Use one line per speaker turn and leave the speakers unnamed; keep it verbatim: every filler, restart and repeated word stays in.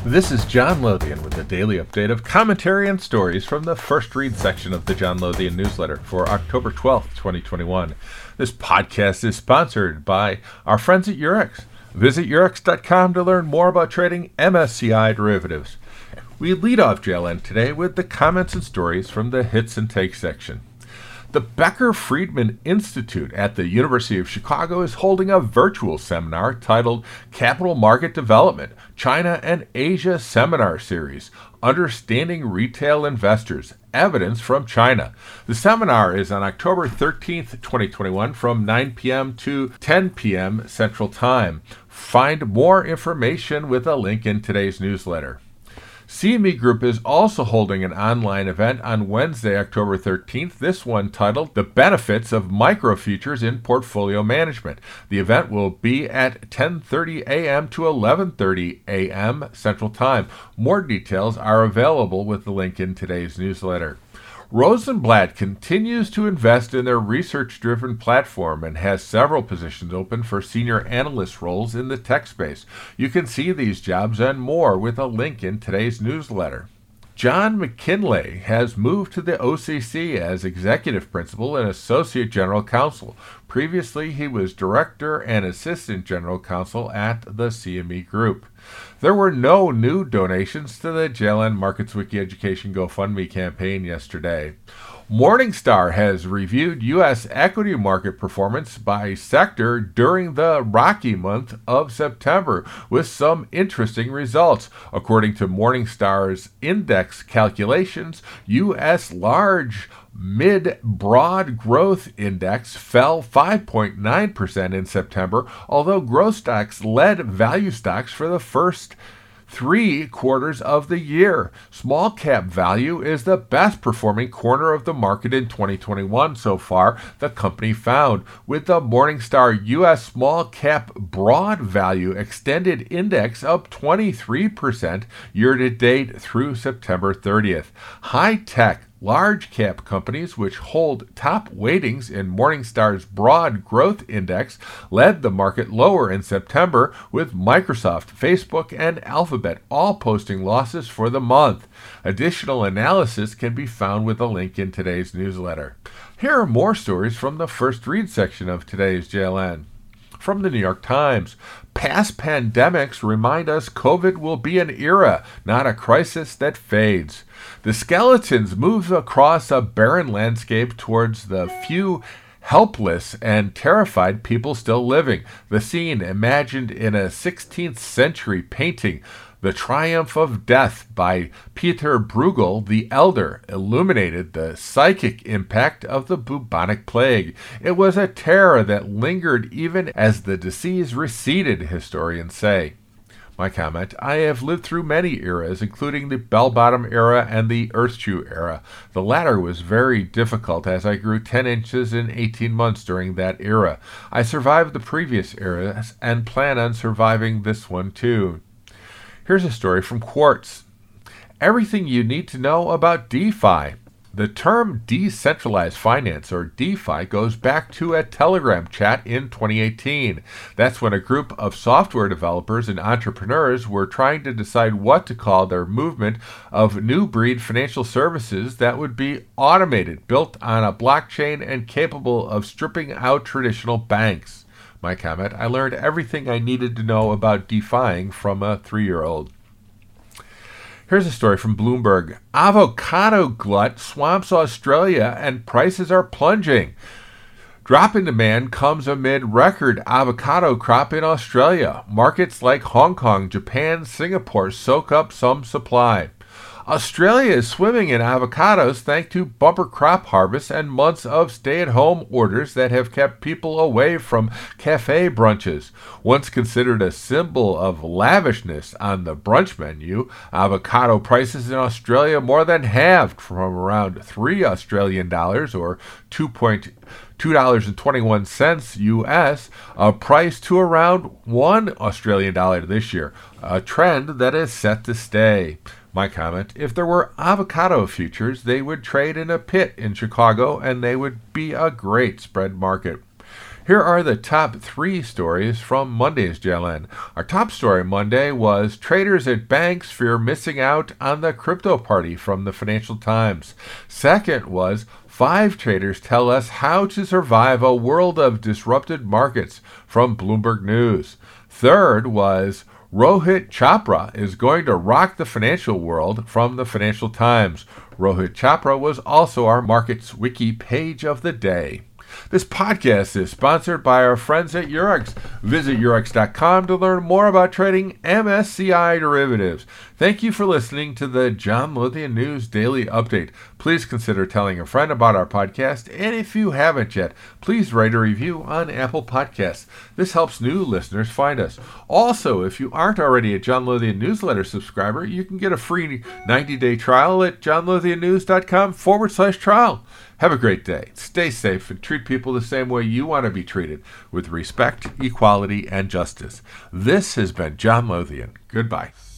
This is John Lothian with a daily update of commentary and stories from the First Read section of the John Lothian newsletter for October twelfth, twenty twenty-one. This podcast is sponsored by our friends at Eurex. Visit Eurex dot com to learn more about trading M S C I derivatives. We lead off J L N today with the comments and stories from the Hits and Takes section. The Becker Friedman Institute at the University of Chicago is holding a virtual seminar titled Capital Market Development, China and Asia Seminar Series, Understanding Retail Investors, Evidence from China. The seminar is on October thirteenth, twenty twenty-one from nine p.m. to ten p.m. Central Time. Find more information with a link in today's newsletter. C M E Group is also holding an online event on Wednesday, October thirteenth, this one titled The Benefits of Micro Futures in Portfolio Management. The event will be at ten thirty a.m. to eleven thirty a.m. Central Time. More details are available with the link in today's newsletter. Rosenblatt continues to invest in their research-driven platform and has several positions open for senior analyst roles in the tech space. You can see these jobs and more with a link in today's newsletter. John McKinley has moved to the O C C as Executive Principal and Associate General Counsel. Previously, he was Director and Assistant General Counsel at the C M E Group. There were no new donations to the J L N Markets Wiki Education GoFundMe campaign yesterday. Morningstar has reviewed U S equity market performance by sector during the rocky month of September with some interesting results. According to Morningstar's index calculations, U S large Mid-Broad Growth Index fell five point nine percent in September, although growth stocks led value stocks for the first three quarters of the year. Small cap value is the best performing corner of the market in twenty twenty-one so far, the company found, with the Morningstar U S Small Cap Broad Value Extended Index up twenty-three percent year to date through September thirtieth. High tech large cap companies, which hold top weightings in Morningstar's Broad Growth Index, led the market lower in September, with Microsoft, Facebook, and Alphabet all posting losses for the month. Additional analysis can be found with a link in today's newsletter. Here are more stories from the First Read section of today's J L N. From the New York Times, past pandemics remind us COVID will be an era, not a crisis that fades. The skeletons move across a barren landscape towards the few helpless and terrified people still living. The scene, imagined in a sixteenth century painting, The Triumph of Death by Peter Bruegel the Elder, illuminated the psychic impact of the bubonic plague. It was a terror that lingered even as the disease receded, historians say. My comment, I have lived through many eras, including the bell-bottom era and the earth-shoe era. The latter was very difficult as I grew ten inches in eighteen months during that era. I survived the previous eras and plan on surviving this one too. Here's a story from Quartz. Everything you need to know about DeFi. The term decentralized finance, or DeFi, goes back to a Telegram chat in twenty eighteen. That's when a group of software developers and entrepreneurs were trying to decide what to call their movement of new breed financial services that would be automated, built on a blockchain, and capable of stripping out traditional banks. My comment, I learned everything I needed to know about DeFiing from a three-year-old. Here's a story from Bloomberg. Avocado glut swamps Australia and prices are plunging. Drop in demand comes amid record avocado crop in Australia. Markets like Hong Kong, Japan, Singapore soak up some supply. Australia is swimming in avocados thanks to bumper crop harvests and months of stay-at-home orders that have kept people away from cafe brunches. Once considered a symbol of lavishness on the brunch menu, avocado prices in Australia more than halved from around three Australian dollars or two dollars and twenty-one cents U S, a price to around one Australian dollar this year, a trend that is set to stay. My comment, if there were avocado futures, they would trade in a pit in Chicago and they would be a great spread market. Here are the top three stories from Monday's J L N. Our top story Monday was Traders at Banks Fear Missing Out on the Crypto Party from the Financial Times. Second was Five Traders Tell Us How to Survive a World of Disrupted Markets from Bloomberg News. Third was Rohit Chopra is going to rock the financial world from the Financial Times. Rohit Chopra was also our Markets Wiki page of the day. This podcast is sponsored by our friends at Eurex. Visit Eurex dot com to learn more about trading M S C I derivatives. Thank you for listening to the John Lothian News Daily Update. Please consider telling a friend about our podcast, and if you haven't yet, please write a review on Apple Podcasts. This helps new listeners find us. Also, if you aren't already a John Lothian Newsletter subscriber, you can get a free ninety-day trial at johnlothiannews.com forward slash trial. Have a great day. Stay safe and treat people the same way you want to be treated, with respect, equality, and justice. This has been John Lothian. Goodbye.